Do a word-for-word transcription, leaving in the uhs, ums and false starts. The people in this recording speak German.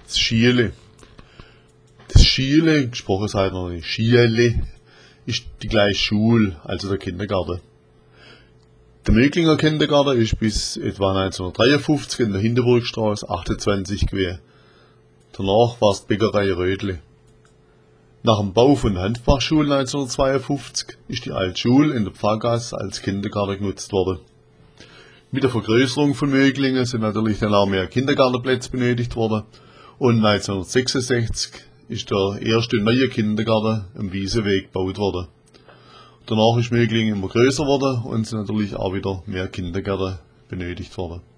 Das Schiele. Das Schiele, gesprochen sagt man nicht, Schiele, ist die gleiche Schule, also der Kindergarten. Der Möglinger Kindergarten ist bis etwa neunzehnhundertdreiundfünfzig in der Hindenburgstraße achtundzwanzig gewesen. Danach war es die Bäckerei Rödle. Nach dem Bau von der Handfachschule neunzehnhundertzweiundfünfzig ist die alte Schule in der Pfarrgasse als Kindergarten genutzt worden. Mit der Vergrößerung von Möglingen sind natürlich dann auch mehr Kindergartenplätze benötigt worden und neunzehnhundertsechsundsechzig ist der erste neue Kindergarten am Wieseweg gebaut worden. Danach ist Möglingen immer größer worden und sind natürlich auch wieder mehr Kindergärten benötigt worden.